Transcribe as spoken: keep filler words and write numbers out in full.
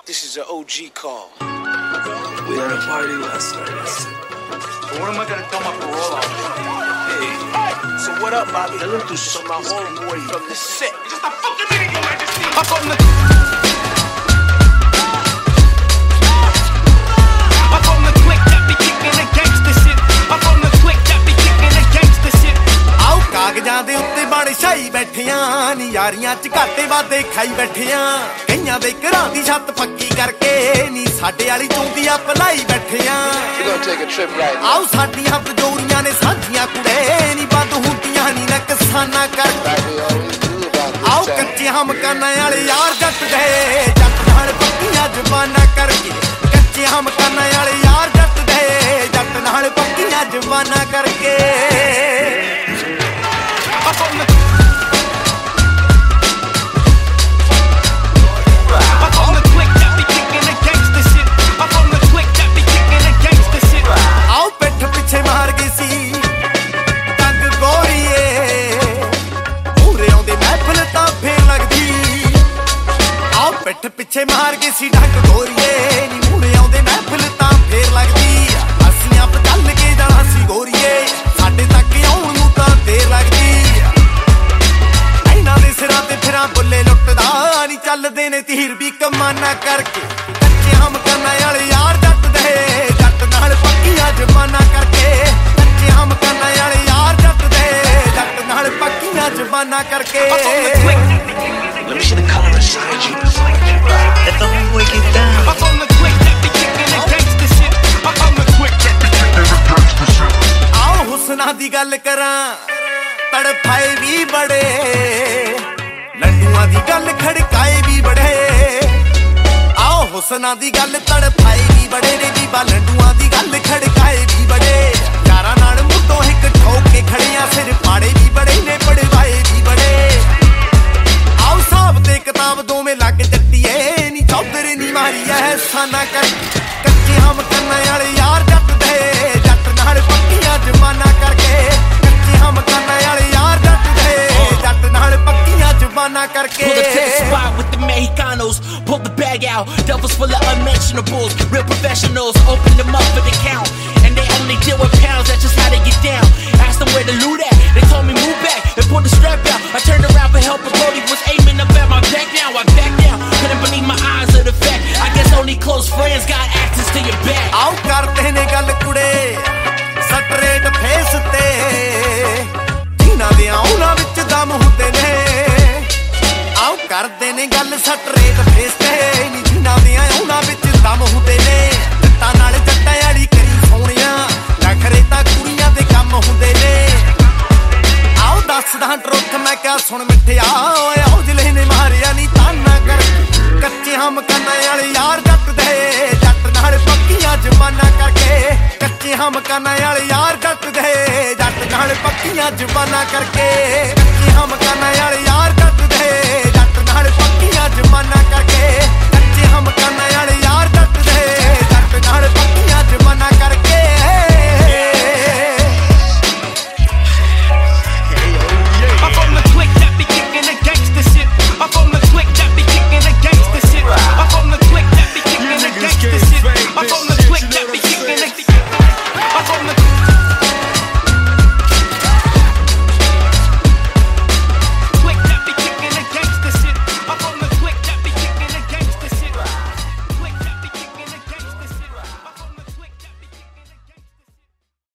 This is an O G call. We had a party last night. But when am I gonna throw my parole out? Hey, so what up, Bobby? I looked through some of my homeboy from the set. Just a fucking minute, Your Majesty. Up on the... ਕਾਗਜ਼ਾਂ ਦੇ ਉੱਤੇ ਬਣ ਛਾਈ ਬੈਠਿਆਂ ਨੀ ਯਾਰੀਆਂ ਚ ਘਾਟੇ ਵਾਦੇ ਖਾਈ ਬੈਠਿਆਂ ਕਈਆਂ ਦੇ ਘਰਾਂ ਦੀ ਛੱਤ ਪੱਕੀ ਕਰਕੇ ਨੀ ਸਾਡੇ ਵਾਲੀ ਚੌਂਦੀਆਂ ਪਲਾਈ ਬੈਠਿਆਂ ਆਓ ਸਾਡੀਆਂ ਬਜੋਰੀਆਂ ਨੇ ਸਾਂਝੀਆਂ ਕੁੜੇ ਨੀ ਬੰਦ ਹੁੰਦੀਆਂ ਨੀ ਨਕਸਾਨਾ ਕਰਕੇ ਆਓ ਕੱਚੇ ਹਮਕਾਨਾਂ ਵਾਲੇ ਯਾਰ ਜੱਟ ਗਏ ਜੱਟ ਨਾਲ ਪੱਕੀਆਂ ਜ਼ਬਾਨਾਂ ਕਰਕੇ ਕੱਚੇ ਹਮਕਾਨਾਂ ਵਾਲੇ ਯਾਰ ਜੱਟ ਗਏ ਜੱਟ ਨਾਲ ਪੱਕੀਆਂ ਜ਼ਬਾਨਾਂ ਕਰਕੇ Up on the Up on the click that be kicking the gangsta shit. Up on the click that be kicking the gangsta shit. ਆਓ ਪਿੱਠ ਪਿੱਛੇ ਮਾਰ ਗਈ ਸੀ ਤੰਗ ਗੋਰੀਏ ਪੂਰੇ ਆਉਂਦੇ ਮਹਿਫਲ ਤਾਂ ਫੇਰ ਲੱਗਦੀ ਆਓ ਪਿੱਠ ਪਿੱਛੇ ਮਾਰ ਗਈ ਸੀ ਢੰਗ ਗੋਰੀਏ ਨੀ ਮੂਰੇ ਆਉਂਦੇ ਮਹਿਫਲ ਤਾਂ ਫੇਰ ਲੱਗਦੀ ਅਸੀਂ ਆਪ ਚੱਲ ਕੇ ਜਾਣਾ ਸੀ ਗੋਰੀਏ ਸਾਡੇ ਤੱਕ ਆਉਣ ਨੂੰ ਤਾਂ ਦੇਰ ਲੱਗਦੀ ਬੁੱਲੇ ਲੁੱਟਦਾ ਨੀ ਚੱਲਦੇ ਨੇ ਤੀਰ ਵੀ ਕਮਾਨਾ ਕਰਕੇ ਕੱਚੇ ਹਮਕਾਨਾਂ ਵਾਲੇ ਯਾਰ ਜੱਟ ਦੇ ਜੱਟ ਨਾਲ ਪੱਕੀਆਂ ਜ਼ਬਾਨਾਂ ਕਰਕੇ ਕੱਚੇ ਹਮਕਾਨਾਂ ਵਾਲੇ ਯਾਰ ਜੱਟ ਦੇ ਜੱਟ ਨਾਲ ਪੱਕੀਆਂ ਜ਼ਬਾਨਾਂ ਕਰਕੇ Let me see the color inside you. Let the homeboy get down. Up on the click that be kicking the gangsta shit. Up on the click that be kicking the gangsta shit. ਆਓ ਹੁਸਨਾਂ ਦੀ ਗੱਲ ਕਰਾਂ ਤੜਫਾਏ ਵੀ ਬੜੇ ਲੰਡੂਆਂ ਦੀ ਗੱਲ ਖੜਕਾਏ ਵੀ ਬੜੇ ਆਓ ਹੁਸਨਾਂ ਦੀ ਗੱਲ ਤੜਫਾਏ ਵੀ ਬੜੇ ਨੇ ਜੀ ਬਾ ਲੰਡੂਆਂ ਦੀ ਗੱਲ ਖੜਕਾਏ ਵੀ ਬੜੇ ਯਾਰਾਂ ਨਾਲ ਮੁੱਢੋਂ ਇੱਕ ਠੋਕ ਕੇ ਖੜੀਆਂ ਸਿਰ ਪਾੜੇ ਵੀ ਬੜੇ ਨੇ ਪੜਵਾਏ ਵੀ ਬੜੇ ਆਓ ਹਿਸਾਬ ਤੇ ਕਿਤਾਬ ਦੋਵੇਂ ਲੱਗ ਜੱਟੀਏ ਨੀ ਚੌਧਰ ਨੀ ਮਾਰੀ ਐਹਸਾਨਾ ਕਰ ਕੱਚੇ ਹਮਕਾਨਾਂ ਵਾਲੇ ਯਾਰ ਜੱਟ ਦੇ ਜੱਟ ਨਾਲ ਪੱਕੀਆਂ ਜ਼ਬਾਨਾਂ ਕਰਕੇ ਕੱਚੇ ਹਮਕਾਨਾਂ ਵਾਲੇ ਯਾਰ ਜੱਟ ਦੇ ਜੱਟ ਨਾਲ ਪੱਕੀਆਂ ਜ਼ਬਾਨਾਂ ਕਰਕੇ Pull up to the spot with the Mexicanos, pull the bag out, devils full of unmentionables, real professionals, open them up for the count, and they only deal with pounds, that's just how they get down. Asked them where the loot at, they told me move back, and pulled the strap out, I turned around for help, but Brody was aiming up at my back now, I back down, couldn't believe my eyes of the fact, I guess only close friends got access to your back. ਆਓ ਕਰਦੇ ਨੇ ਗੱਲ ਕੁੜੇ straight face ਤੇ ਜਿਨ੍ਹਾਂ ਦੇ ਉਹਨਾਂ ਵਿੱਚ ਦਮ ਹੁੰਦੇ ਨੇ ਆਓ ਕਰਦੇ ਨੇ ਗੱਲ ਸਟਰੇਟ ਫੇਸ ਤੇ ਨੀ ਜਿਨ੍ਹਾਂ ਦੇ ਉਹਨਾਂ ਵਿੱਚ ਦਮ ਹੁੰਦੇ ਨੇ ਜੱਟਾਂ ਨਾਲ ਜੱਟਾਂ ਵਾਲੀ ਕਰੀ ਸੋਹਣਿਆਂ ਨਖਰੇ ਤਾਂ ਕੁੜੀਆਂ ਦੇ ਕੰਮ ਹੁੰਦੇ ਨੇ ਆਓ ਦੱਸਦਾ ਟਰੁੱਥ ਮੈਂ ਕਿਹਾ ਸੁਣ ਮਿੱਠਿਆ ਓਏ ਆਓ ਜ਼ਿਲ੍ਹੇ ਨੇ ਮਾਰਿਆ ਨੀ ਤਾਨਾ ਕਰ ਕੱਚੇ ਹਮਕਾਨਾਂ ਵਾਲੇ ਯਾਰ ਜੱਟ ਦੇ ਜੱਟ ਨਾਲ ਪੱਕੀਆਂ ਜ਼ਬਾਨਾਂ ਕਰਕੇ ਕੱਚੇ ਹਮਕਾਨਾਂ ਵਾਲੇ ਯਾਰ ਜੱਟ ਦੇ ਜੱਟ ਨਾਲ ਪੱਕੀਆਂ ਜ਼ਬਾਨਾਂ ਕਰਕੇ